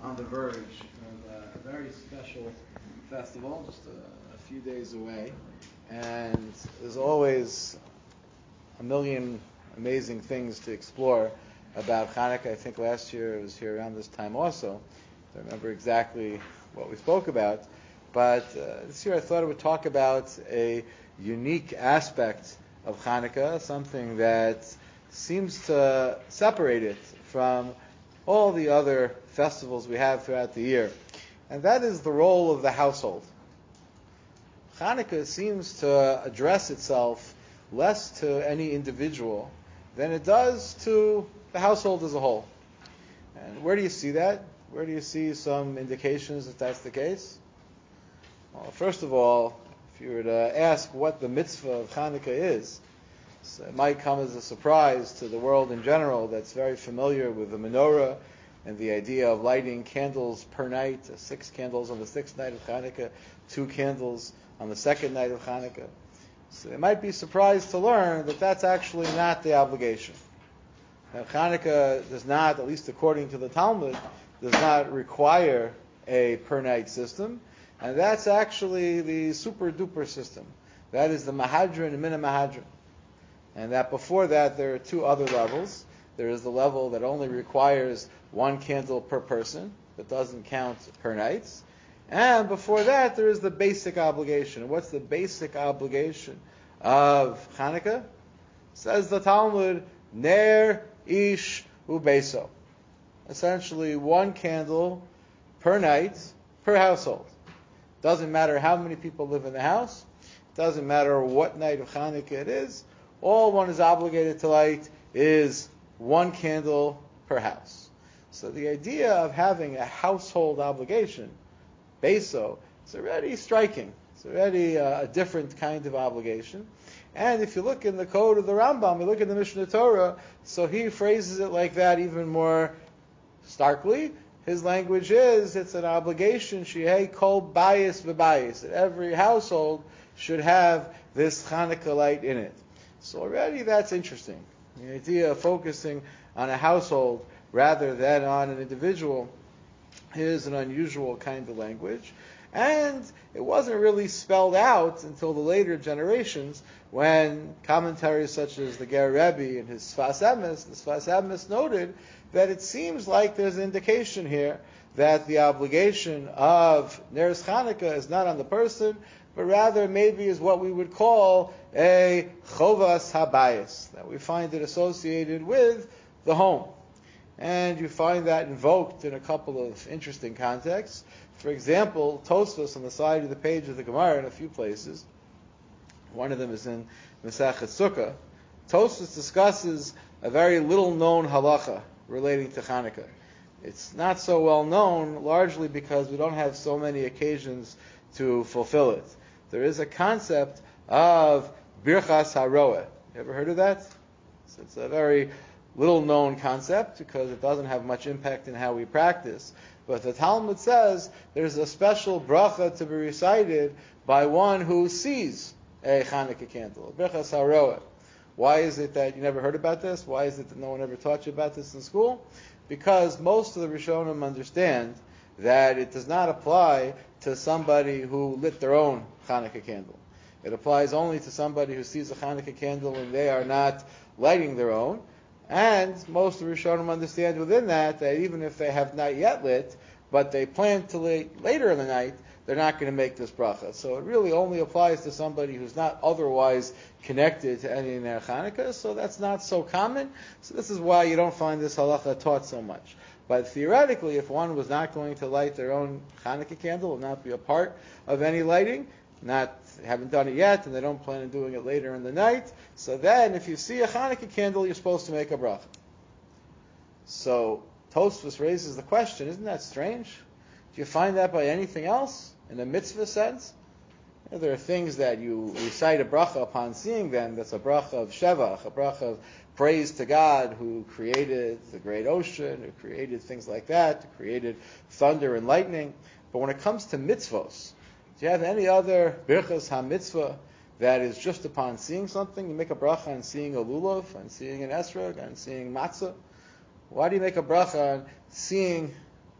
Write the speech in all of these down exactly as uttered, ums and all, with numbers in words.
on the verge of a, a very special festival, just a, a few days away. And there's always a million amazing things to explore about Hanukkah. I think last year it was here around this time also. I don't remember exactly what we spoke about. But uh, this year I thought I would talk about a unique aspect of Hanukkah, something that seems to separate it from all the other festivals we have throughout the year. And that is the role of the household. Hanukkah seems to address itself less to any individual than it does to the household as a whole. And where do you see that? Where do you see some indications that that's the case? Well, first of all, if you were to ask what the mitzvah of Hanukkah is, so it might come as a surprise to the world in general that's very familiar with the menorah and the idea of lighting candles per night, six candles on the sixth night of Hanukkah, two candles on the second night of Hanukkah. So they might be surprised to learn that that's actually not the obligation. Now, Hanukkah does not, at least according to the Talmud, does not require a per night system, and that's actually the super duper system. That is the Mahadran and Mina Mahadran. And that before that there are two other levels. There is the level that only requires one candle per person, that doesn't count per nights. And before that there is the basic obligation. And what's the basic obligation of Hanukkah? Says the Talmud, Ner Ish Ubeso. Essentially one candle per night, per household. Doesn't matter how many people live in the house. Doesn't matter what night of Hanukkah it is. All one is obligated to light is one candle per house. So the idea of having a household obligation, beso, is already striking. It's already a, a different kind of obligation. And if you look in the code of the Rambam, you look in the Mishnah Torah, so he phrases it like that even more starkly. His language is, it's an obligation, shehei kol bayis v'bayis, that every household should have this Hanukkah light in it. So already that's interesting. The idea of focusing on a household rather than on an individual is an unusual kind of language. And it wasn't really spelled out until the later generations when commentaries such as the Ger Rebbe and his Sfas Emes, the Sfas Emes noted that it seems like there's an indication here that the obligation of Neres Chanukah is not on the person, but rather maybe is what we would call a chovas habayis, that we find it associated with the home. And you find that invoked in a couple of interesting contexts. For example, Tosfos on the side of the page of the Gemara in a few places. One of them is in Masechet Sukkah. Tosfos discusses a very little-known halacha relating to Hanukkah. It's not so well known, largely because we don't have so many occasions to fulfill it. There is a concept of Birchas HaRoeh. You ever heard of that? So it's a very little-known concept because it doesn't have much impact in how we practice. But the Talmud says there's a special bracha to be recited by one who sees a Hanukkah candle, Birchas HaRoeh. Why is it that you never heard about this? Why is it that no one ever taught you about this in school? Because most of the Rishonim understand that it does not apply to somebody who lit their own Hanukkah candle. It applies only to somebody who sees a Hanukkah candle and they are not lighting their own. And most of the Rishonim understand within that that even if they have not yet lit, but they plan to light later in the night, they're not going to make this bracha. So it really only applies to somebody who's not otherwise connected to any Ner Chanukah, so that's not so common. So this is why you don't find this halacha taught so much. But theoretically, if one was not going to light their own Hanukkah candle, will not be a part of any lighting, not haven't done it yet, and they don't plan on doing it later in the night, so then if you see a Hanukkah candle, you're supposed to make a bracha. So Tosfos raises the question, isn't that strange? Do you find that by anything else? In a mitzvah sense? You know, there are things that you recite a bracha upon seeing them, that's a bracha of shevach, a bracha of praise to God who created the great ocean, who created things like that, who created thunder and lightning. But when it comes to mitzvos, do you have any other birchas ha-mitzvah that is just upon seeing something? You make a bracha on seeing a lulav, on seeing an esrog, on seeing matzah. Why do you make a bracha on seeing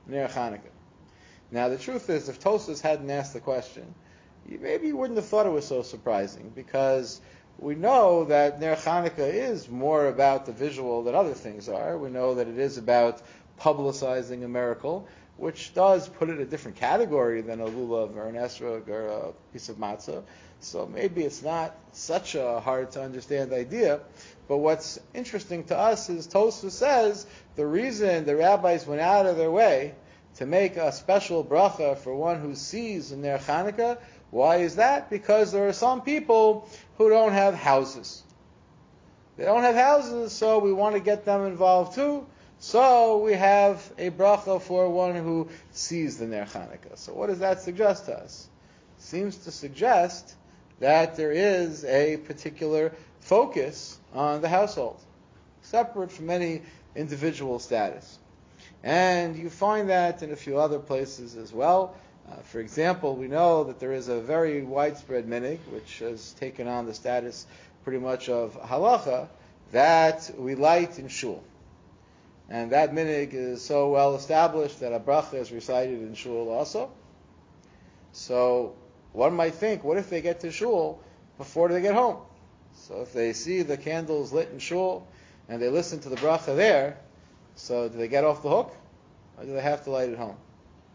Ner Chanukah. Now the truth is, if Tosfos hadn't asked the question, you, maybe you wouldn't have thought it was so surprising, because we know that Ner Chanukah is more about the visual than other things are. We know that it is about publicizing a miracle, which does put it in a different category than a lulav or an esrog or a piece of matzah. So maybe it's not such a hard to understand idea. But what's interesting to us is Tosfos says the reason the rabbis went out of their way to make a special bracha for one who sees in Ner Chanukah, why is that? Because there are some people who don't have houses. They don't have houses, so we want to get them involved too. So we have a bracha for one who sees the Ner Chanukah. So what does that suggest to us? It seems to suggest that there is a particular focus on the household, separate from any individual status. And you find that in a few other places as well. Uh, for example, we know that there is a very widespread minhag, which has taken on the status pretty much of halacha, that we light in shul. And that minhag is so well established that a bracha is recited in shul also. So one might think, what if they get to shul before they get home? So if they see the candles lit in shul and they listen to the bracha there, so do they get off the hook, or do they have to light at home?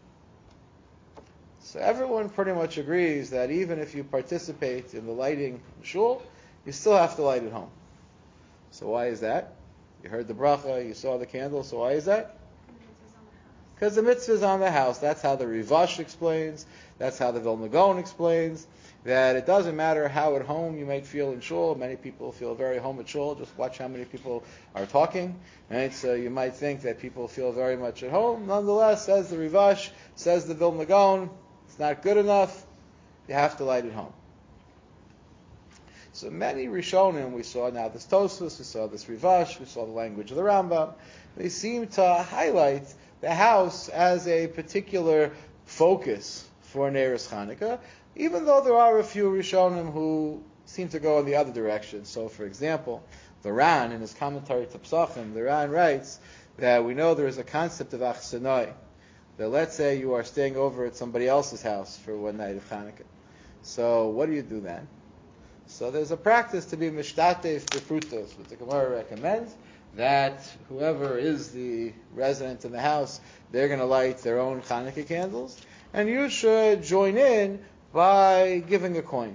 So everyone pretty much agrees that even if you participate in the lighting in shul, you still have to light at home. So why is that? You heard the bracha, you saw the candle, so why is that? Because the mitzvah is on the house. That's how the Rivash explains. That's how the Vilna Gaon explains. That it doesn't matter how at home you might feel in shul. Many people feel very home at shul. Just watch how many people are talking. Right? So you might think that people feel very much at home. Nonetheless, says the Rivash, says the Vilna Gaon, it's not good enough. You have to light at home. So many Rishonim, we saw now this Tosfos, we saw this Rivash, we saw the language of the Rambam. They seem to highlight the house as a particular focus for Neres Chanukah, even though there are a few Rishonim who seem to go in the other direction. So, for example, the Ran, in his commentary to Pesachim, the Ran writes that we know there is a concept of achsanoi, that let's say you are staying over at somebody else's house for one night of Chanukah. So what do you do then? So there's a practice to be mishtatef befrutos, which the Gemara recommends, that whoever is the resident in the house, they're going to light their own Chanukah candles, and you should join in by giving a coin.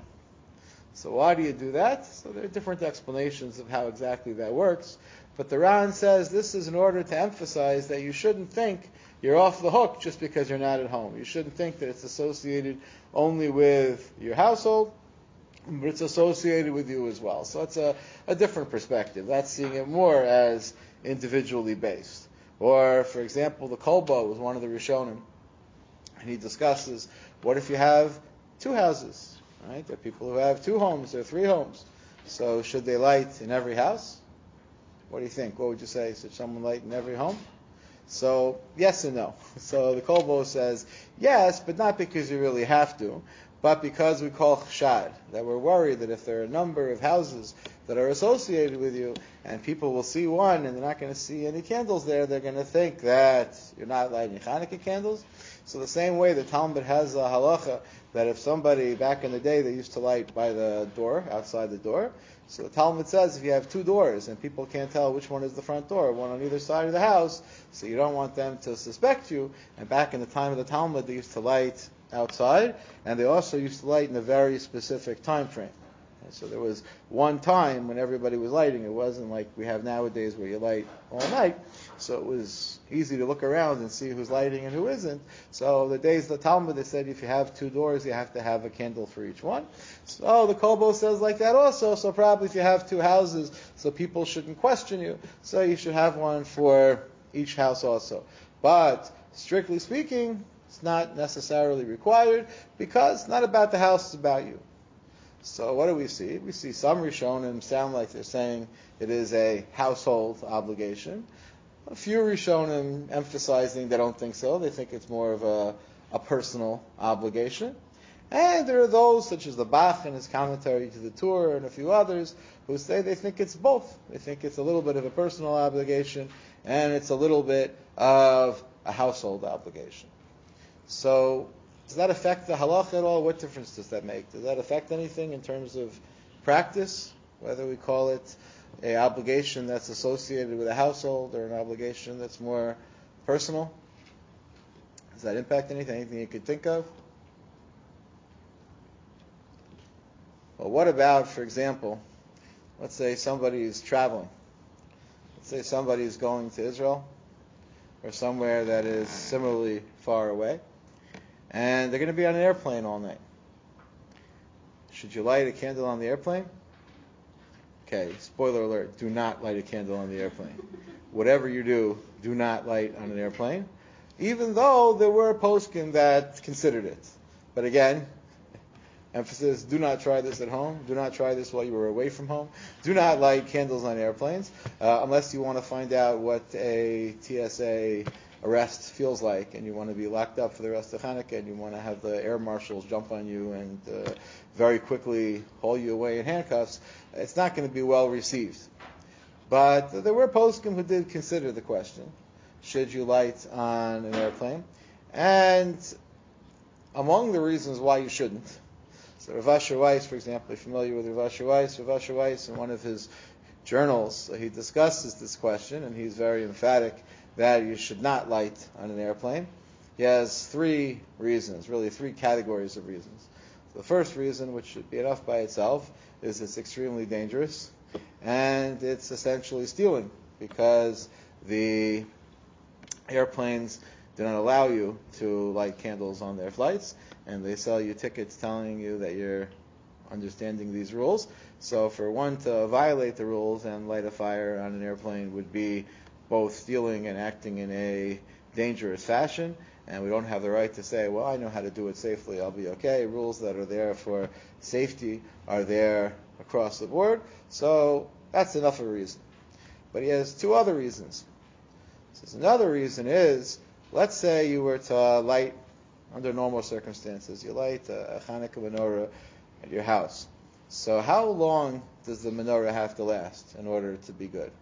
So why do you do that? So there are different explanations of how exactly that works, but the Ran says this is in order to emphasize that you shouldn't think you're off the hook just because you're not at home. You shouldn't think that it's associated only with your household, but it's associated with you as well. So it's a, a different perspective. That's seeing it more as individually based. Or, for example, the Kolbo was one of the Rishonim, and he discusses, what if you have two houses? Right? There are people who have two homes, there are three homes. So should they light in every house? What do you think? What would you say? Should someone light in every home? So, yes and no. So the Kolbo says, yes, but not because you really have to, but because we call chshad, that we're worried that if there are a number of houses that are associated with you, and people will see one and they're not going to see any candles there, they're going to think that you're not lighting Chanukah candles. So the same way the Talmud has a halacha that if somebody, back in the day, they used to light by the door, outside the door. So the Talmud says if you have two doors and people can't tell which one is the front door, one on either side of the house, so you don't want them to suspect you. And back in the time of the Talmud, they used to light outside, and they also used to light in a very specific time frame. And so there was one time when everybody was lighting. It wasn't like we have nowadays where you light all night. So it was easy to look around and see who's lighting and who isn't. So the days of the Talmud, they said if you have two doors, you have to have a candle for each one. So the Kolbo says like that also. So probably if you have two houses, so people shouldn't question you, so you should have one for each house also. But strictly speaking, it's not necessarily required, because it's not about the house, it's about you. So what do we see? We see some Rishonim sound like they're saying it is a household obligation. A few Rishonim emphasizing they don't think so. They think it's more of a, a personal obligation. And there are those, such as the Bach in his commentary to the Torah and a few others, who say they think it's both. They think it's a little bit of a personal obligation, and it's a little bit of a household obligation. So does that affect the halacha at all? What difference does that make? Does that affect anything in terms of practice, whether we call it an obligation that's associated with a household or an obligation that's more personal? Does that impact anything? Anything you could think of? Well, what about, for example, let's say somebody is traveling. Let's say somebody is going to Israel or somewhere that is similarly far away, and they're going to be on an airplane all night. Should you light a candle on the airplane? Okay, spoiler alert, do not light a candle on the airplane. Whatever you do, do not light on an airplane, even though there were poskim that considered it. But again, emphasis, do not try this at home. Do not try this while you were away from home. Do not light candles on airplanes, uh, unless you want to find out what a T S A arrest feels like, and you want to be locked up for the rest of Hanukkah, and you want to have the air marshals jump on you and uh, very quickly haul you away in handcuffs. It's not going to be well received. But there were poskim who did consider the question, should you light on an airplane? And among the reasons why you shouldn't, so Rav Asher Weiss, for example, you're familiar with Rav Asher Weiss. Rav Asher Weiss, in one of his journals, he discusses this question, and he's very emphatic that you should not light on an airplane. He has three reasons, really three categories of reasons. The first reason, which should be enough by itself, is it's extremely dangerous, and it's essentially stealing, because the airplanes do not allow you to light candles on their flights, and they sell you tickets telling you that you're understanding these rules. So for one to violate the rules and light a fire on an airplane would be both stealing and acting in a dangerous fashion, and we don't have the right to say, well, I know how to do it safely, I'll be okay. Rules that are there for safety are there across the board, so that's enough of a reason. But he has two other reasons. He says another reason is, let's say you were to light, under normal circumstances, you light a Hanukkah menorah at your house. So how long does the menorah have to last in order to be good?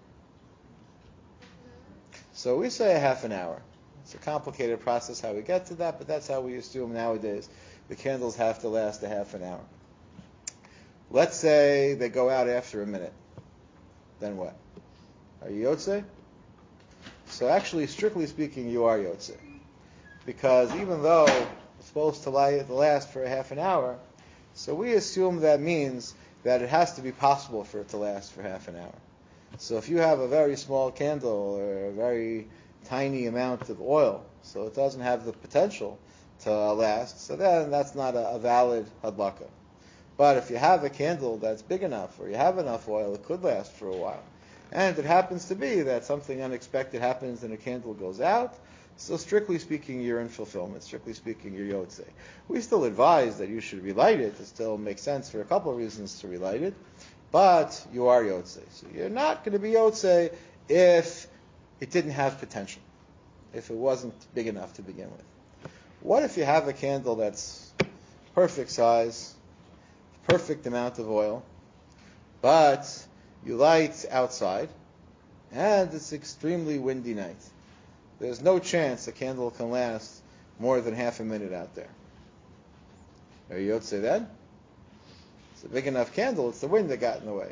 So we say a half an hour. It's a complicated process how we get to that, but that's how we assume nowadays. The candles have to last a half an hour. Let's say they go out after a minute. Then what? Are you Yotzei? So actually, strictly speaking, you are Yotzei. Because even though it's supposed to last for a half an hour, so we assume that means that it has to be possible for it to last for half an hour. So if you have a very small candle or a very tiny amount of oil, so it doesn't have the potential to last, so then that's not a, a valid hadlaka. But if you have a candle that's big enough, or you have enough oil, it could last for a while. And it happens to be that something unexpected happens and a candle goes out, so strictly speaking, you're in fulfillment. Strictly speaking, you're Yotzei. We still advise that you should relight it. It still makes sense for a couple of reasons to relight it. But you are Yotzei. So you're not going to be Yotzei if it didn't have potential, if it wasn't big enough to begin with. What if you have a candle that's perfect size, perfect amount of oil, but you light outside, and it's extremely windy night? There's no chance a candle can last more than half a minute out there. Are you Yotzei then? It's a big enough candle, it's the wind that got in the way.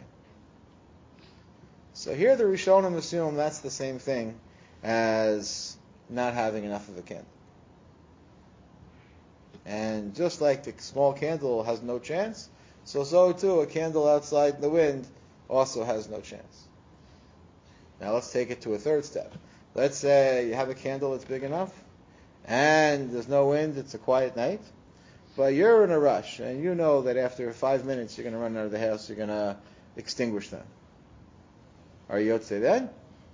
So here the Rishonim assume that's the same thing as not having enough of a candle. And just like the small candle has no chance, so so too a candle outside in the wind also has no chance. Now let's take it to a third step. Let's say you have a candle that's big enough, and there's no wind, it's a quiet night, but you're in a rush, and you know that after five minutes you're going to run out of the house, you're going to extinguish them. Are you Yotzei then?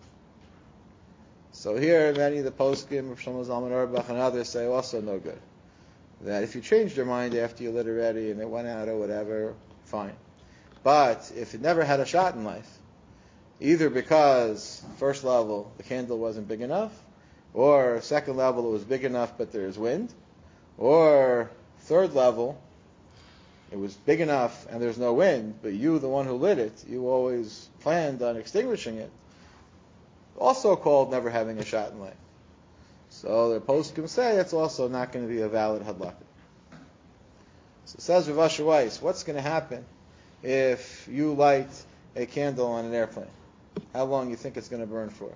So here, many of the poskim, Shlomo Zalman Auerbach and others say also no good. That if you changed your mind after you lit already and it went out or whatever, fine. But if it never had a shot in life, either because first level the candle wasn't big enough, or second level it was big enough but there's wind, or third level it was big enough and there's no wind, but you, the one who lit it, you always planned on extinguishing it, also called never having a shot in life. So the poskim say it's also not going to be a valid hadlaka. So it says Rav Asher Weiss, what's going to happen if you light a candle on an airplane? How long do you think it's going to burn for?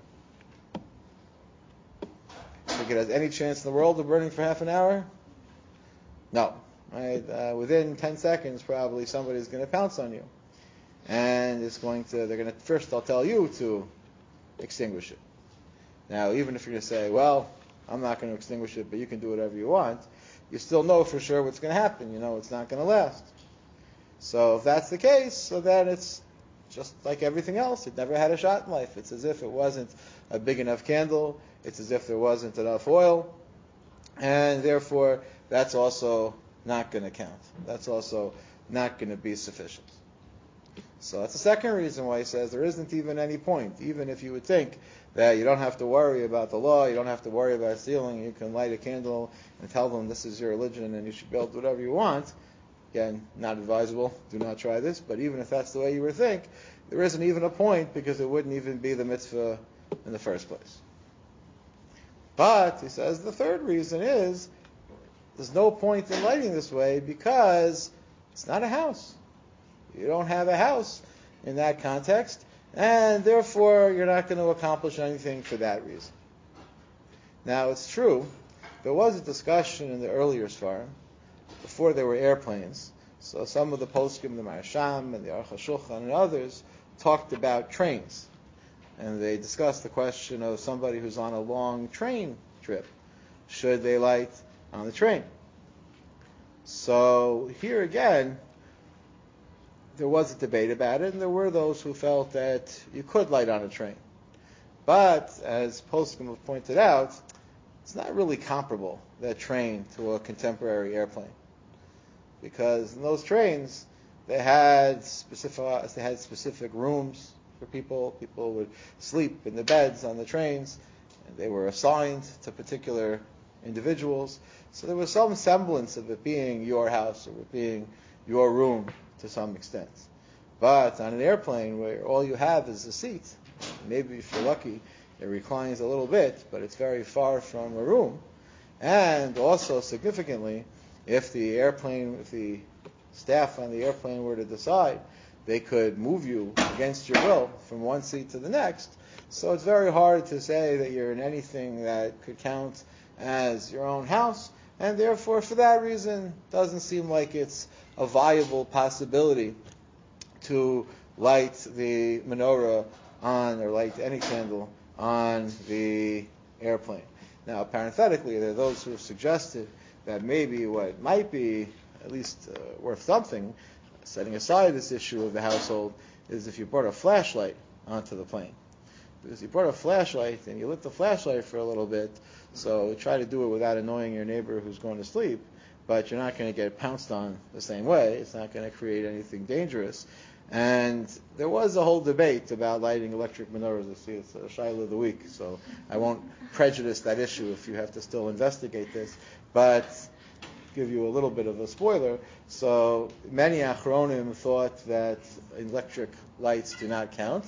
Think it has any chance in the world of burning for half an hour? No. Right? Uh, within ten seconds, probably somebody's going to pounce on you, and it's going to. They're going to first. They'll tell you to extinguish it. Now, even if you're going to say, "Well, I'm not going to extinguish it, but you can do whatever you want," you still know for sure what's going to happen. You know it's not going to last. So if that's the case, so then it's just like everything else. It never had a shot in life. It's as if it wasn't a big enough candle. It's as if there wasn't enough oil, and therefore that's also not going to count. That's also not going to be sufficient. So that's the second reason why he says there isn't even any point, even if you would think that you don't have to worry about the law, you don't have to worry about stealing, you can light a candle and tell them this is your religion and you should build whatever you want. Again, not advisable, do not try this, but even if that's the way you would think, there isn't even a point because it wouldn't even be the mitzvah in the first place. But, he says, the third reason is there's no point in lighting this way because it's not a house. You don't have a house in that context, and therefore you're not going to accomplish anything for that reason. Now, it's true, there was a discussion in the earlier Sfarim, before there were airplanes. So some of the poskim, the Marasham and the Aruch HaShulchan and others, talked about trains. And they discussed the question of somebody who's on a long train trip. Should they light on the train? So here again, there was a debate about it, and there were those who felt that you could light on a train. But, as poskim have pointed out, it's not really comparable, that train, to a contemporary airplane. Because in those trains, they had specific, they had specific rooms for people. People would sleep in the beds on the trains, and they were assigned to particular individuals. So there was some semblance of it being your house or it being your room to some extent. But on an airplane where all you have is a seat, maybe if you're lucky, it reclines a little bit, but it's very far from a room. And also significantly, if the airplane, if the staff on the airplane were to decide, they could move you against your will from one seat to the next. So it's very hard to say that you're in anything that could count as your own house, and therefore, for that reason, doesn't seem like it's a viable possibility to light the menorah on, or light any candle on the airplane. Now, parenthetically, there are those who have suggested that maybe what might be at least uh, worth something, setting aside this issue of the household, is if you brought a flashlight onto the plane. Because you brought a flashlight and you lit the flashlight for a little bit, so try to do it without annoying your neighbor who's going to sleep, but you're not going to get pounced on the same way. It's not going to create anything dangerous. And there was a whole debate about lighting electric menorahs. It's, it's a Shiloh of the week, so I won't prejudice that issue if you have to still investigate this. But give you a little bit of a spoiler. So many Achronim thought that electric lights do not count,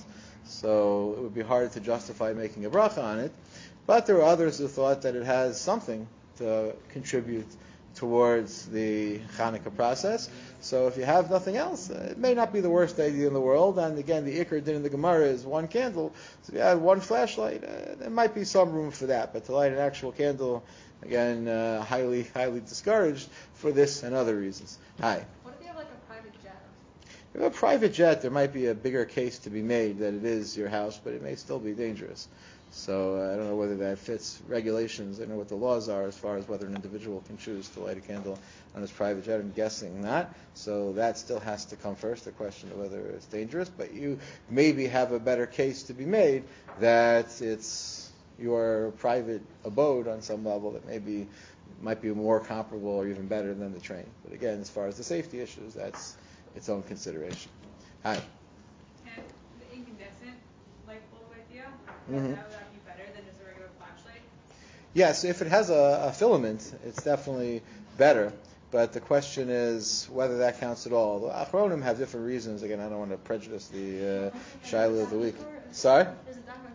so it would be hard to justify making a bracha on it. But there were others who thought that it has something to contribute towards the Hanukkah process. So if you have nothing else, it may not be the worst idea in the world. And again, the Iker din in the Gemara is one candle. So if you have one flashlight, uh, there might be some room for that. But to light an actual candle, again, uh, highly, highly discouraged for this and other reasons. Hi. What if you have like a private jet? If you have a private jet, there might be a bigger case to be made that it is your house, but it may still be dangerous. So uh, I don't know whether that fits regulations. I don't know what the laws are as far as whether an individual can choose to light a candle on his private jet. I'm guessing not. So that still has to come first, the question of whether it's dangerous. But you maybe have a better case to be made that it's your private abode on some level that maybe might be more comparable or even better than the train. But again, as far as the safety issues, that's its own consideration. Hi. And the incandescent light bulb idea, Mm-hmm. that would that be better than just a regular flashlight? Yes, if it has a, a filament, it's definitely better. But the question is whether that counts at all. The Achronim have different reasons. Again, I don't want to prejudice the uh, Shiloh of the week. Sorry? There's a Dachman Korah as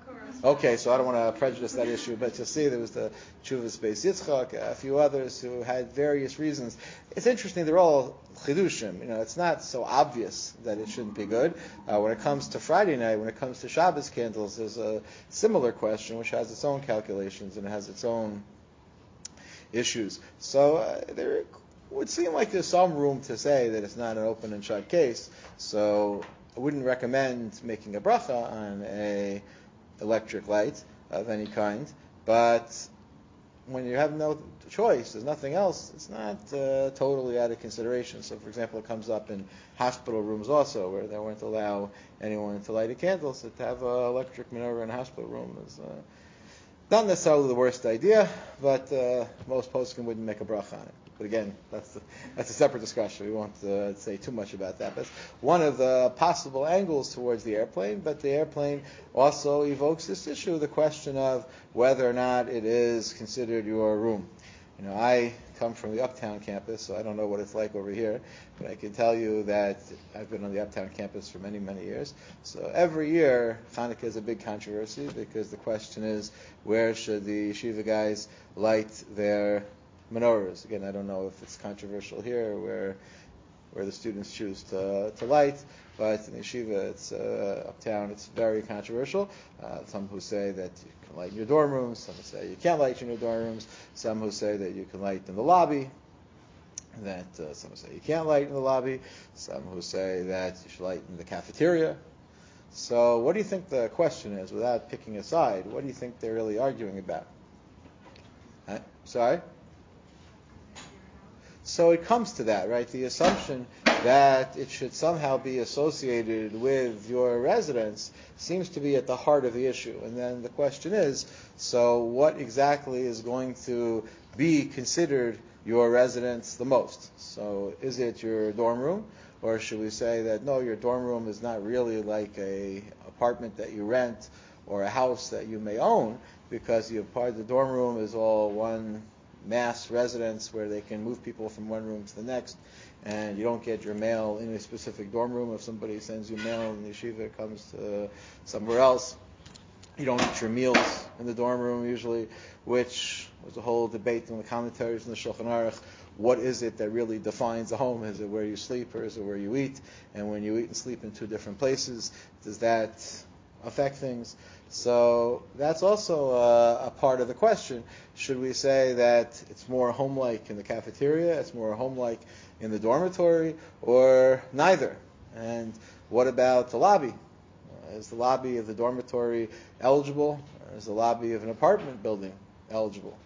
Okay, so I don't want to prejudice that issue, but you'll see there was the Chuvas Beis Yitzchak, a few others who had various reasons. It's interesting, they're all chidushim. You know, it's not so obvious that it shouldn't be good. Uh, when it comes to Friday night, when it comes to Shabbos candles, there's a similar question which has its own calculations and it has its own issues. So uh, there would seem like there's some room to say that it's not an open and shut case. So I wouldn't recommend making a bracha on a electric light of any kind, but when you have no choice, there's nothing else, it's not uh, totally out of consideration. So, for example, it comes up in hospital rooms also, where they won't allow anyone to light a candle, so to have an electric menorah in a hospital room is uh, not necessarily the worst idea, but uh, most poskim wouldn't make a bracha on it. But again, that's the, that's a separate discussion. We won't uh, say too much about that. That's one of the possible angles towards the airplane, but the airplane also evokes this issue, the question of whether or not it is considered your room. You know, I come from the Uptown campus, so I don't know what it's like over here, but I can tell you that I've been on the Uptown campus for many, many years. So every year, Hanukkah is a big controversy because the question is, where should the yeshiva guys light their menorahs? Again, I don't know if it's controversial here, where where the students choose to to light, but in yeshiva, it's uh, Uptown, it's very controversial. Uh, some who say that you can light in your dorm rooms, some who say you can't light in your dorm rooms, some who say that you can light in the lobby, that uh, some who say you can't light in the lobby, some who say that you should light in the cafeteria. So what do you think the question is, without picking a side? What do you think they're really arguing about? Huh? Sorry? So it comes to that, right? The assumption that it should somehow be associated with your residence seems to be at the heart of the issue. And then the question is, so what exactly is going to be considered your residence the most? So is it your dorm room? Or should we say that, no, your dorm room is not really like a apartment that you rent or a house that you may own, because you part of the dorm room is all one mass residence where they can move people from one room to the next, and you don't get your mail in a specific dorm room. If somebody sends you mail and the yeshiva comes to somewhere else, you don't eat your meals in the dorm room usually, which was a whole debate in the commentaries in the Shulchan Aruch. What is it that really defines a home? Is it where you sleep or is it where you eat? And when you eat and sleep in two different places, does that affect things? So that's also a, a part of the question. Should we say that it's more home-like in the cafeteria, it's more home-like in the dormitory, or neither? And what about the lobby? Uh, is the lobby of the dormitory eligible, or is the lobby of an apartment building eligible?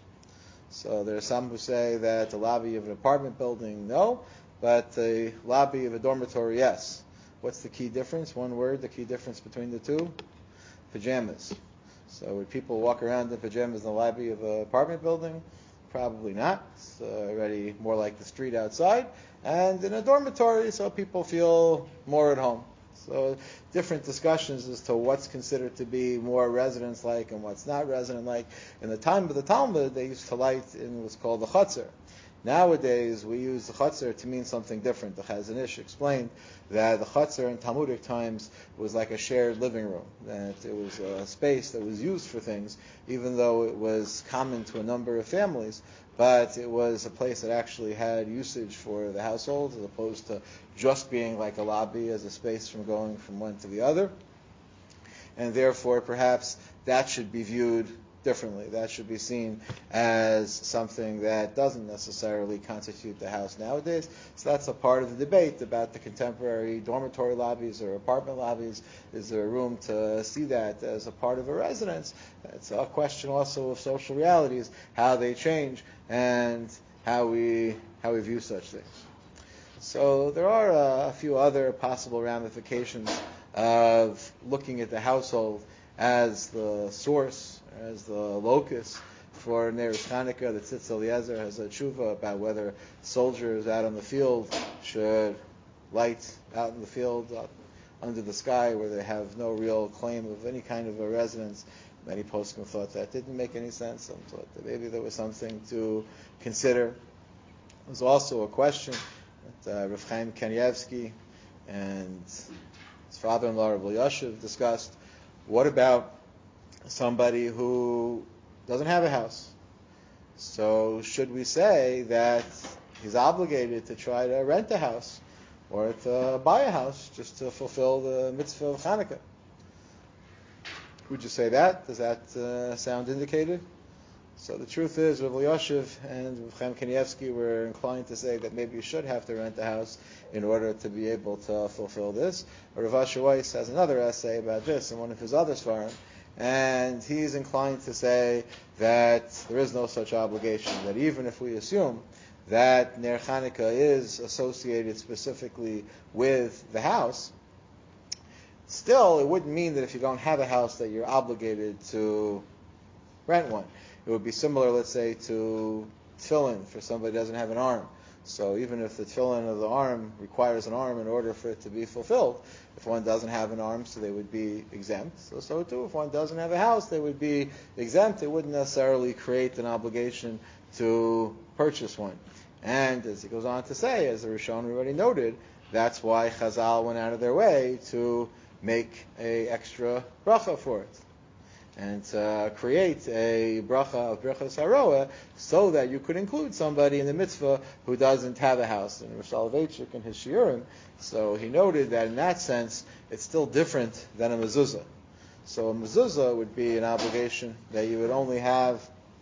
So there are some who say that the lobby of an apartment building, no, but the lobby of a dormitory, yes. What's the key difference? One word, the key difference between the two? Pajamas. So would people walk around in pajamas in the lobby of an apartment building? Probably not. It's uh, already more like the street outside. And in a dormitory, so people feel more at home. So different discussions as to what's considered to be more residence-like and what's not resident-like. In the time of the Talmud, they used to light in what's called the chutzner. Nowadays, we use the chutzner to mean something different. The Chazon Ish explained that the chutzner in Talmudic times was like a shared living room, that it was a space that was used for things, even though it was common to a number of families, but it was a place that actually had usage for the household, as opposed to just being like a lobby as a space from going from one to the other. And therefore, perhaps that should be viewed differently. That should be seen as something that doesn't necessarily constitute the house nowadays. So that's a part of the debate about the contemporary dormitory lobbies or apartment lobbies. Is there room to see that as a part of a residence? It's a question also of social realities, how they change, and how we how we view such things. So there are uh, a few other possible ramifications of looking at the household as the source, as the locus for Neris Chanukah. The Tzitz Eliezer has a tshuva about whether soldiers out on the field should light out in the field uh, under the sky where they have no real claim of any kind of a residence. Many poskim thought that didn't make any sense. Some thought that maybe there was something to consider. There's also a question that uh, Rav Chaim Kanievsky and his father-in-law Rav Yashiv discussed. What about somebody who doesn't have a house. So should we say that he's obligated to try to rent a house or to buy a house just to fulfill the mitzvah of Hanukkah? Would you say that? Does that uh, sound indicated? So the truth is, Rav Elyashiv and Rav Chaim Kanievsky were inclined to say that maybe you should have to rent a house in order to be able to fulfill this. Rav Asher Weiss has another essay about this in one of his other svarim, and he's inclined to say that there is no such obligation, that even if we assume that Ner Chanukah is associated specifically with the house, still it wouldn't mean that if you don't have a house that you're obligated to rent one. It would be similar, let's say, to tefillin for somebody who doesn't have an arm. So even if the tefillin of the arm requires an arm in order for it to be fulfilled, if one doesn't have an arm, so they would be exempt. So so too, if one doesn't have a house, they would be exempt. It wouldn't necessarily create an obligation to purchase one. And as he goes on to say, as the Rishon already noted, that's why Chazal went out of their way to make a extra bracha for it, and to create a bracha of Birchas Haroah so that you could include somebody in the mitzvah who doesn't have a house. And Rosh Soloveitchik in his Shiurim, so he noted that in that sense, it's still different than a mezuzah. So a mezuzah would be an obligation that you would only have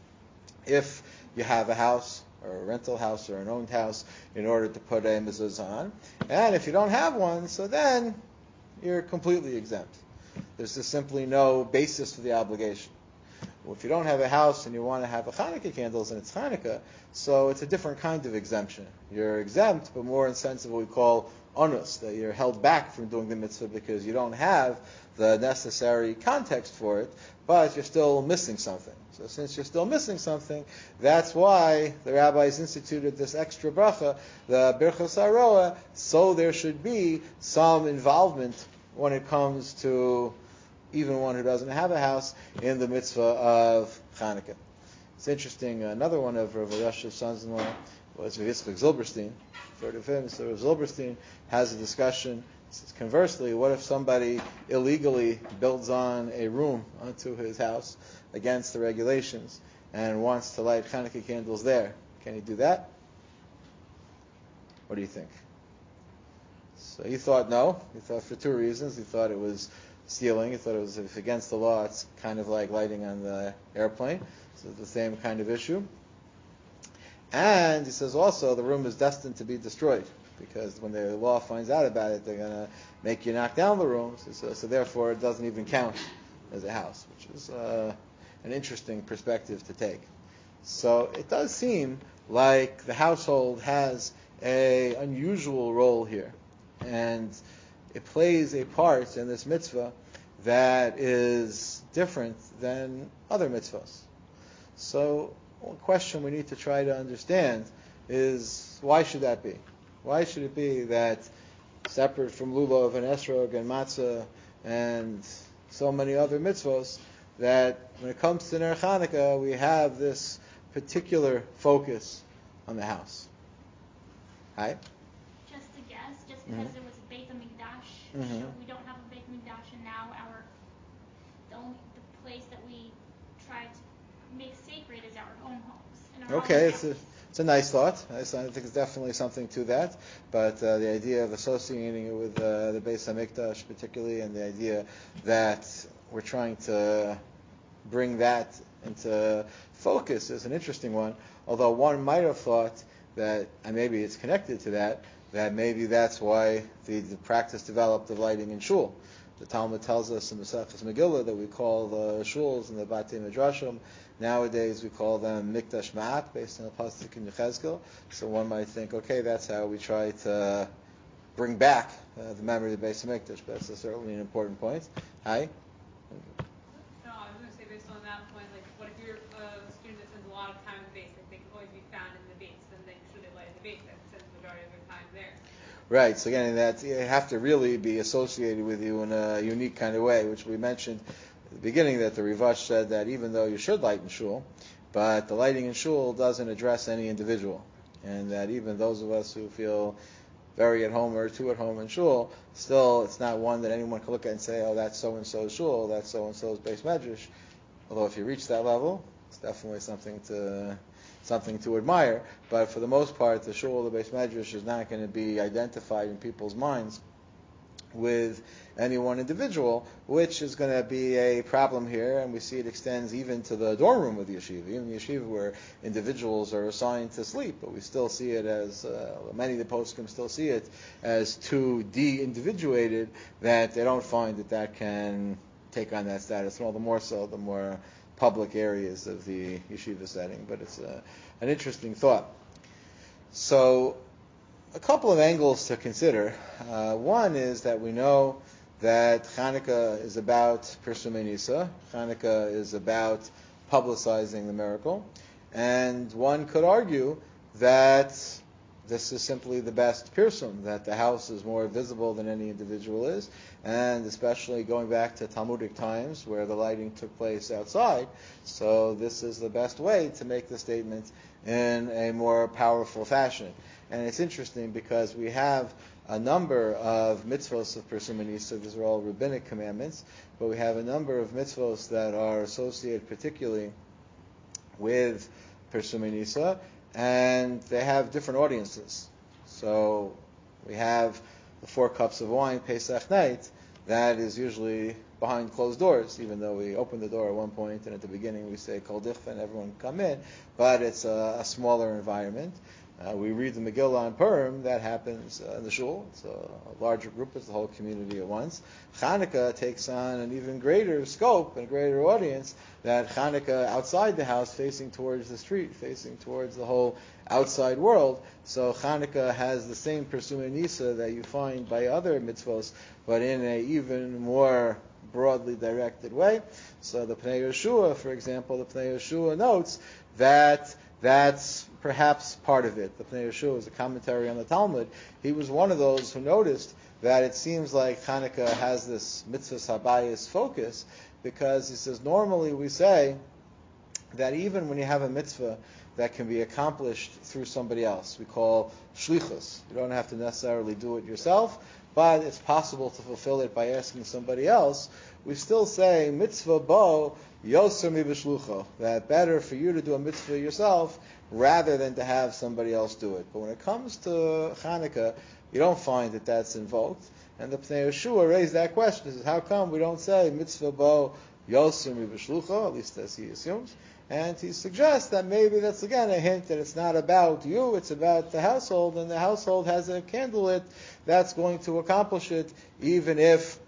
if you have a house, or a rental house, or an owned house, in order to put a mezuzah on. And if you don't have one, so then you're completely exempt. There's just simply no basis for the obligation. Well, if you don't have a house and you want to have a Hanukkah candles and it's Hanukkah, so it's a different kind of exemption. You're exempt, but more in the sense of what we call onus, that you're held back from doing the mitzvah because you don't have the necessary context for it, but you're still missing something. So since you're still missing something, that's why the rabbis instituted this extra bracha, the Birchas Haroah, so there should be some involvement when it comes to even one who doesn't have a house in the mitzvah of Hanukkah. It's interesting, another one of Rav Elyashiv's sons-in-law was Rav Yitzchak Zilberstein. Heard of him? So Rav Zilberstein has a discussion. Says, conversely, what if somebody illegally builds on a room onto his house against the regulations and wants to light Hanukkah candles there? Can he do that? What do you think? So he thought no. He thought for two reasons. He thought it was stealing. He thought it was, if against the law, it's kind of like lighting on the airplane. So it's the same kind of issue. And he says also the room is destined to be destroyed, because when the law finds out about it, they're going to make you knock down the room. So, so, so therefore, it doesn't even count as a house, which is uh, an interesting perspective to take. So it does seem like the household has a unusual role here, and it plays a part in this mitzvah that is different than other mitzvahs. So one question we need to try to understand is, why should that be? Why should it be that, separate from lulav and esrog and matzah and so many other mitzvahs, that when it comes to Ner Chanukah, we have this particular focus on the house? Hi? Just a guess, just because Mhm. there was a Beit HaMikdash, Mhm. so we don't have a Beit HaMikdash, and now our the only the place that we try to make sacred is our own homes. And our Okay, own it's a, house. it's a nice thought. I think there's definitely something to that. But uh, the idea of associating it with uh, the Beis HaMikdash particularly, and the idea that we're trying to bring that into focus is an interesting one. Although one might have thought that, and maybe it's connected to that, that maybe that's why the, the practice developed of lighting in shul. The Talmud tells us in the Maseches Megillah that we call the shuls and the Batei Midrashim, nowadays we call them Mikdash Ma'at, based on the pasuk in Yechezkel. So one might think, okay, that's how we try to bring back uh, the memory of the Beis HaMikdash, but that's certainly an important point. Hi? No, I was going to say, based on that point, like, what if you're a student that spends a lot of time in the base, like, they can always be found in the base, then they should have light in the base, that spends the majority of their time there. Right, so again, that you have to really be associated with you in a unique kind of way, which we mentioned at the beginning, that the Rivash said that even though you should light in shul, but the lighting in shul doesn't address any individual, and that even those of us who feel very at home or too at home in shul, still it's not one that anyone can look at and say, oh, that's so-and-so's shul, that's so-and-so's base medrash. Although if you reach that level, it's definitely something to something to admire. But for the most part, the shul, the Beis Medrash, is not going to be identified in people's minds with any one individual, which is going to be a problem here, and we see it extends even to the dorm room of the yeshiva, even the yeshiva where individuals are assigned to sleep, but we still see it as, uh, many of the poskim still see it as too de-individuated, that they don't find that that can take on that status, all the more so the more public areas of the yeshiva setting, but it's uh, an interesting thought. So, a couple of angles to consider. Uh, one is that we know that Hanukkah is about Pirsumei Nisa. Hanukkah is about publicizing the miracle. And one could argue that this is simply the best Pirsum, that the house is more visible than any individual is. And especially going back to Talmudic times where the lighting took place outside. So this is the best way to make the statement in a more powerful fashion. And it's interesting because we have a number of mitzvos of Pirsumei Nisa. These are all rabbinic commandments, but we have a number of mitzvos that are associated particularly with Pirsumei Nisa, and they have different audiences. So we have the four cups of wine, Pesach night, that is usually behind closed doors, even though we open the door at one point and at the beginning we say Kol Dichva and everyone come in, but it's a, a smaller environment. Uh, we read the Megillah on Purim, that happens uh, in the shul. It's a, a larger group, it's the whole community at once. Hanukkah takes on an even greater scope and a greater audience, that Hanukkah outside the house, facing towards the street, facing towards the whole outside world. So Hanukkah has the same Pirsumei Nisa that you find by other mitzvos, but in an even more broadly directed way. So the Pnei Yehoshua, for example, the Pnei Yehoshua notes that that's perhaps part of it. The Pnei Yehoshua is a commentary on the Talmud. He was one of those who noticed that it seems like Hanukkah has this mitzvah habayis focus, because he says normally we say that even when you have a mitzvah that can be accomplished through somebody else, we call shlichus. You don't have to necessarily do it yourself, but it's possible to fulfill it by asking somebody else. We still say mitzvah bo yoser mi b'shlucho, that better for you to do a mitzvah yourself rather than to have somebody else do it. But when it comes to Hanukkah, you don't find that that's invoked. And the Pnei Yehoshua raised that question. He says, how come we don't say mitzvah bo yoser mi b'shlucho, at least as he assumes? And he suggests that maybe that's again a hint that it's not about you, it's about the household, and the household has a candlelit that's going to accomplish it, even if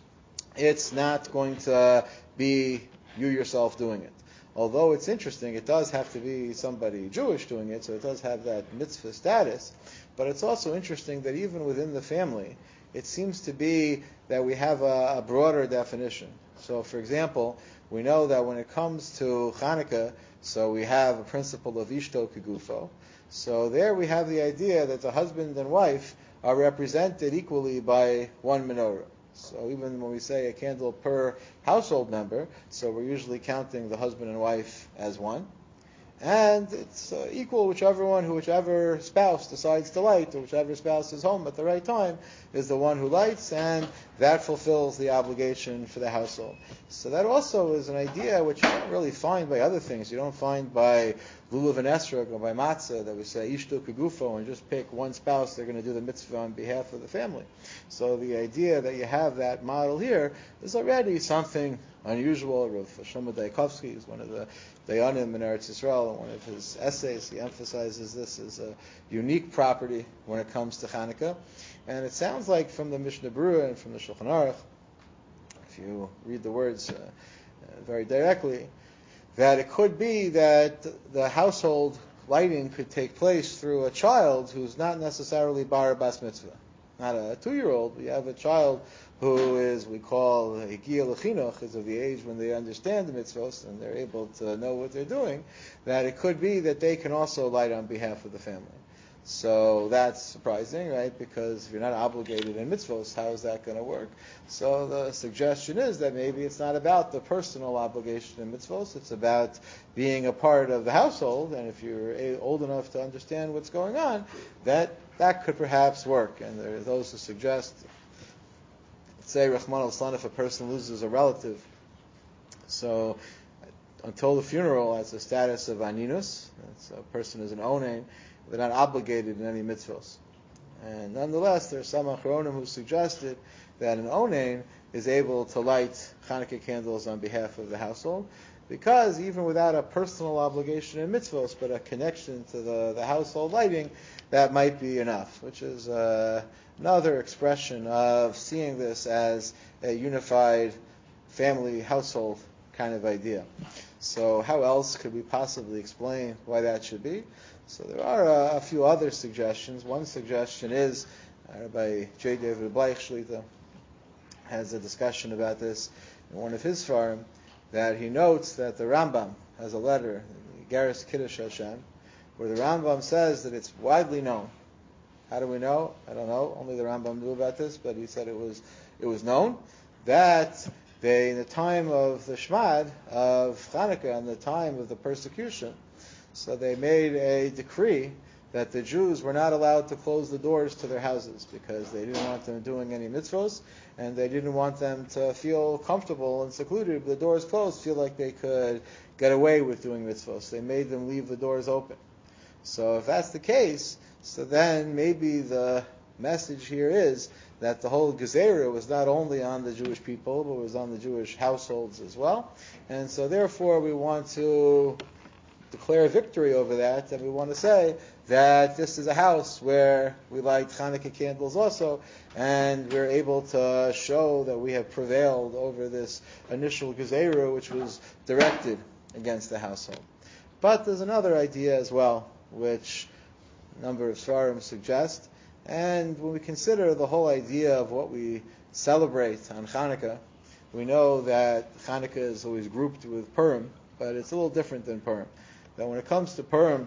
it's not going to be you yourself doing it. Although it's interesting, it does have to be somebody Jewish doing it, so it does have that mitzvah status. But it's also interesting that even within the family, it seems to be that we have a, a broader definition. So, for example, we know that when it comes to Hanukkah, so we have a principle of Ishto Kegufo. So there we have the idea that the husband and wife are represented equally by one menorah. So even when we say a candle per household member, so we're usually counting the husband and wife as one. And it's uh, equal whichever one, who whichever spouse decides to light, or whichever spouse is home at the right time, is the one who lights, and that fulfills the obligation for the household. So that also is an idea which you don't really find by other things. You don't find by lulav and esrog or by matzah that we say ishto kegufo and just pick one spouse, they're going to do the mitzvah on behalf of the family. So the idea that you have that model here is already something unusual. Rav Shlomo Daikovsky is one of the Dayanim in Eretz Yisrael, and one of his essays, he emphasizes this as a unique property when it comes to Hanukkah. And it sounds like from the Mishnah Berurah and from the Shulchan Aruch, if you read the words uh, uh, very directly, that it could be that the household lighting could take place through a child who's not necessarily bar bas mitzvah. Not a two-year-old, but you have a child who is, we call Higia L'chinuch, is of the age when they understand the mitzvos and they're able to know what they're doing, that it could be that they can also light on behalf of the family. So that's surprising, right? Because if you're not obligated in mitzvos, how is that going to work? So the suggestion is that maybe it's not about the personal obligation in mitzvos, it's about being a part of the household, and if you're old enough to understand what's going on, that that could perhaps work. And there are those who suggest, say, Rahman al-San, if a person loses a relative, so until the funeral has the status of aninus. It's a person is an onen. They're not obligated in any mitzvos. And nonetheless, there are some achronim who suggested that an onen is able to light Hanukkah candles on behalf of the household, because even without a personal obligation in mitzvos, but a connection to the, the household lighting, that might be enough, which is uh, another expression of seeing this as a unified family household kind of idea. So how else could we possibly explain why that should be? So there are uh, a few other suggestions. One suggestion is, uh, by J. David Bleich Shlita has a discussion about this in one of his farm, that he notes that the Rambam has a letter, Geras Kiddush Hashem, where the Rambam says that it's widely known. How do we know? I don't know. Only the Rambam knew about this, but he said it was it was known that they, in the time of the Shmad of Hanukkah, and the time of the persecution, so they made a decree that the Jews were not allowed to close the doors to their houses because they didn't want them doing any mitzvos, and they didn't want them to feel comfortable and secluded with the doors closed, feel like they could get away with doing mitzvos. They made them leave the doors open. So if that's the case, so then maybe the message here is that the whole Gezerah was not only on the Jewish people, but was on the Jewish households as well. And so therefore we want to declare victory over that, and we want to say that this is a house where we light Hanukkah candles also, and we're able to show that we have prevailed over this initial Gezerah, which was directed against the household. But there's another idea as well, which a number of Svarim suggest, and when we consider the whole idea of what we celebrate on Hanukkah, we know that Hanukkah is always grouped with Purim, but it's a little different than Purim. That when it comes to Purim,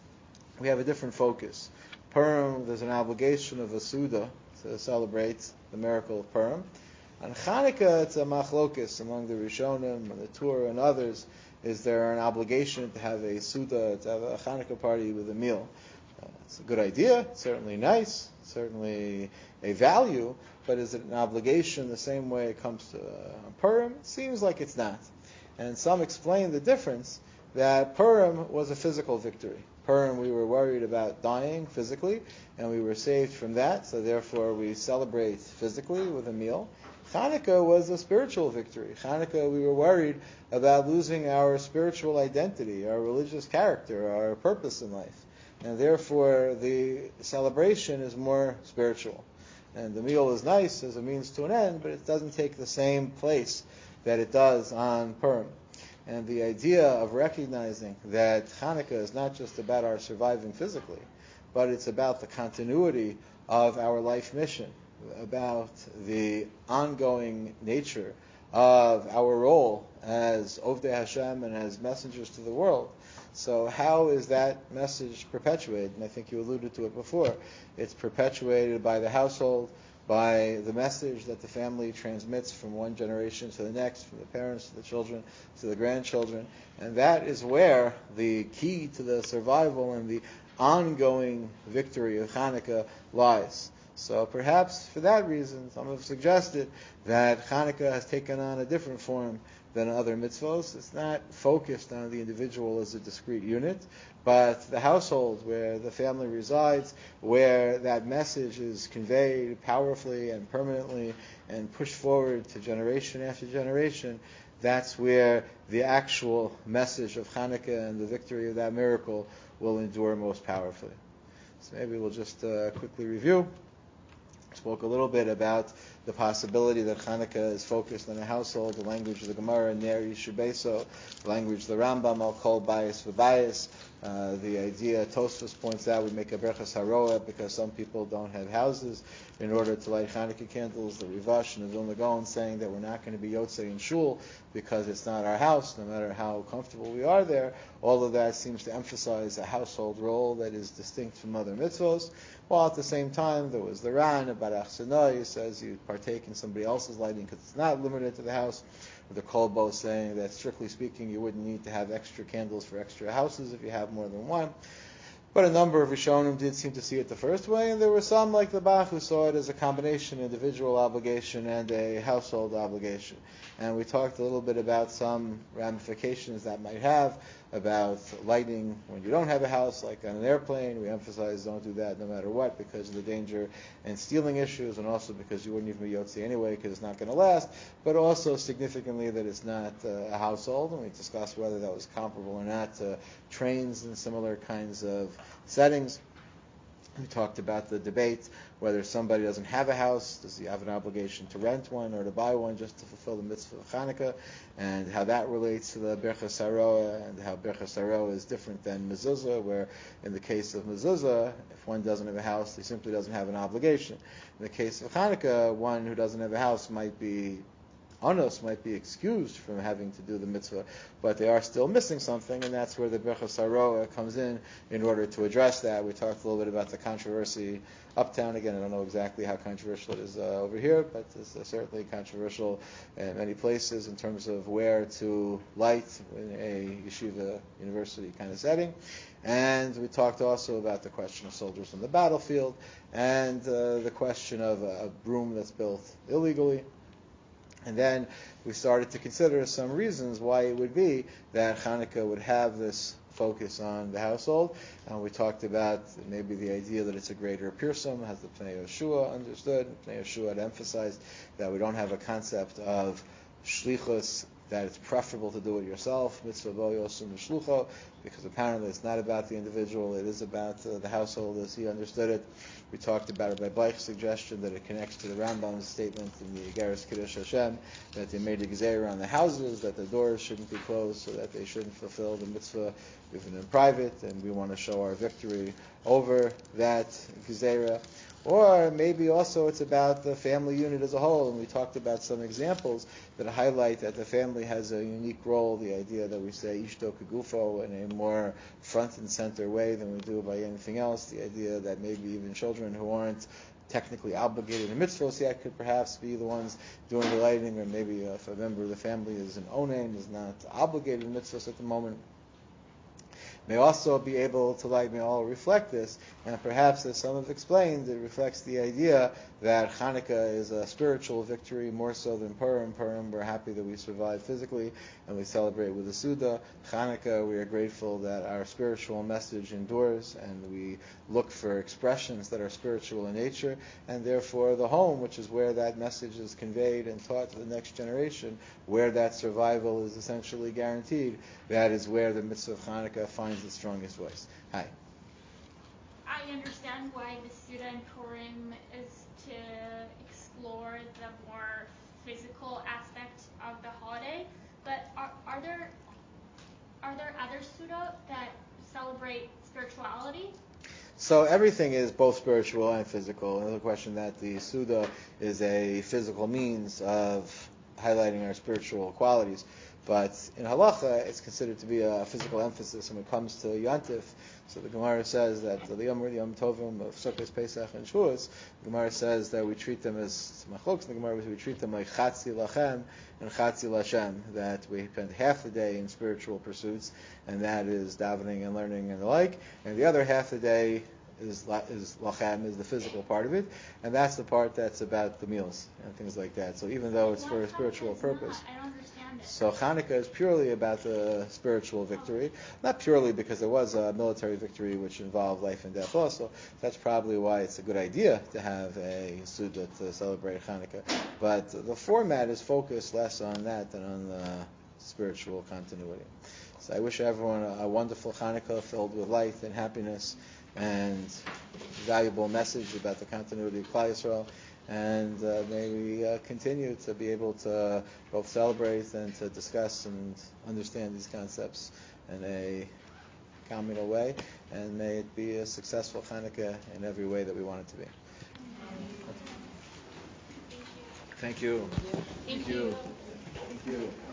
we have a different focus. Purim, there's an obligation of a Suda to celebrate the miracle of Purim. On Hanukkah, it's a machlokis among the Rishonim and the Torah and others. Is there an obligation to have a Suda, to have a Hanukkah party with a meal? Uh, it's a good idea, it's certainly nice, certainly a value, but is it an obligation the same way it comes to uh, Purim? It seems like it's not. And some explain the difference, that Purim was a physical victory. Purim, we were worried about dying physically, and we were saved from that, so therefore we celebrate physically with a meal. Hanukkah was a spiritual victory. Hanukkah, we were worried about losing our spiritual identity, our religious character, our purpose in life. And therefore the celebration is more spiritual. And the meal is nice as a means to an end, but it doesn't take the same place that it does on Purim. And the idea of recognizing that Hanukkah is not just about our surviving physically, but it's about the continuity of our life mission, about the ongoing nature of our role as Ovdei Hashem and as messengers to the world. So how is that message perpetuated? And I think you alluded to it before. It's perpetuated by the household, by the message that the family transmits from one generation to the next, from the parents to the children to the grandchildren. And that is where the key to the survival and the ongoing victory of Hanukkah lies. So perhaps for that reason, some have suggested that Hanukkah has taken on a different form than other mitzvos. It's not focused on the individual as a discrete unit, but the household where the family resides, where that message is conveyed powerfully and permanently and pushed forward to generation after generation, that's where the actual message of Hanukkah and the victory of that miracle will endure most powerfully. So maybe we'll just uh, quickly review. Spoke a little bit about the possibility that Hanukkah is focused on the household, the language of the Gemara, Ner Yishubeso, the language of the Rambam, Al Kol Bias V'Bias, uh, the idea, Tosfos points out, we make a Berchas Haroah because some people don't have houses in order to light Hanukkah candles, the Rivash and the Vilna Gaon saying that we're not going to be Yotzei in Shul because it's not our house, no matter how comfortable we are there. All of that seems to emphasize a household role that is distinct from other mitzvos, while at the same time there was the Ran about Achsanah, he says you partake in somebody else's lighting because it's not limited to the house. The Kolbo saying that strictly speaking you wouldn't need to have extra candles for extra houses if you have more than one. But a number of Rishonim did seem to see it the first way, and there were some, like the Bach, who saw it as a combination, individual obligation and a household obligation. And we talked a little bit about some ramifications that might have, about lighting when you don't have a house, like on an airplane. We emphasize don't do that no matter what, because of the danger and stealing issues, and also because you wouldn't even be Yotzi anyway, because it's not going to last, but also significantly that it's not uh, a household, and we discussed whether that was comparable or not to trains and similar kinds of settings. We talked about the debate whether somebody doesn't have a house, does he have an obligation to rent one or to buy one just to fulfill the mitzvah of Chanukah, and how that relates to the Birchas Haroah, and how Birchas Haroah is different than mezuzah, where in the case of mezuzah, if one doesn't have a house, he simply doesn't have an obligation. In the case of Chanukah, one who doesn't have a house might be Anos might be excused from having to do the mitzvah, but they are still missing something, and that's where the Birchas Haroah comes in in order to address that. We talked a little bit about the controversy uptown. Again, I don't know exactly how controversial it is uh, over here, but it's uh, certainly controversial in many places in terms of where to light in a yeshiva university kind of setting. And we talked also about the question of soldiers on the battlefield, and uh, the question of a, a broom that's built illegally. And then we started to consider some reasons why it would be that Hanukkah would have this focus on the household. And we talked about maybe the idea that it's a greater pirsum, as the Pnei Yoshua understood. Pnei Yoshua had emphasized that we don't have a concept of shlichus, that it's preferable to do it yourself, mitzvah bo yosem b'shlucho, because apparently it's not about the individual, it is about uh, the household as he understood it. We talked about Rabbi Bleich's suggestion that it connects to the Rambam's statement in the Igeres Kiddush Hashem, that they made a gezerah on the houses, that the doors shouldn't be closed, so that they shouldn't fulfill the mitzvah even in private, and we want to show our victory over that gezerah. Or maybe also it's about the family unit as a whole, and we talked about some examples that highlight that the family has a unique role, the idea that we say ishto kegufo in a more front and center way than we do by anything else, the idea that maybe even children who aren't technically obligated in mitzvahs yet could perhaps be the ones doing the lighting, or maybe if a member of the family is an onen, is not obligated in mitzvahs at the moment, may also be able to light, may all reflect this. And perhaps, as some have explained, it reflects the idea that Hanukkah is a spiritual victory more so than Purim. Purim, we're happy that we survived physically, and we celebrate with the Suda. Hanukkah, we are grateful that our spiritual message endures, and we look for expressions that are spiritual in nature, and therefore the home, which is where that message is conveyed and taught to the next generation, where that survival is essentially guaranteed, that is where the mitzvah of Hanukkah finds the strongest voice. Hi. I understand why the Suda in Purim is to explore the more physical aspect of the holiday, but are, are there are there other Suda that celebrate spirituality? So everything is both spiritual and physical. Another question that the Suda is a physical means of highlighting our spiritual qualities. But in halacha, it's considered to be a physical emphasis when it comes to Yantif. So the Gemara says that the Yom Yom Tovim of Sukkot, Pesach, and Shavuos, the Gemara says that we treat them as machlokes. The Gemara we treat them like Chatzi Lachem and Chatzi Lashem. That we spend half the day in spiritual pursuits, and that is davening and learning and the like, and the other half the day is is lachem, is the physical part of it, and that's the part that's about the meals and things like that. So even though it's for a spiritual purpose, I don't understand it. so Hanukkah is purely about the spiritual victory, not purely because there was a military victory which involved life and death also. That's probably why it's a good idea to have a Suda to celebrate Hanukkah. But the format is focused less on that than on the spiritual continuity. So I wish everyone a, a wonderful Hanukkah filled with light and happiness and valuable message about the continuity of Klal Yisrael. And uh, may we uh, continue to be able to both celebrate and to discuss and understand these concepts in a communal way. And may it be a successful Hanukkah in every way that we want it to be. Thank you. Thank you. Thank you. Thank you.